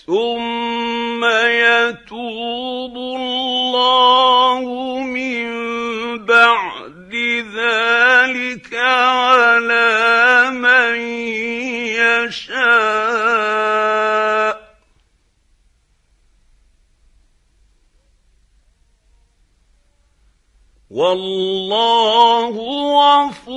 ثم يتوب الله من بعد ذلك على من يشاء والله غفور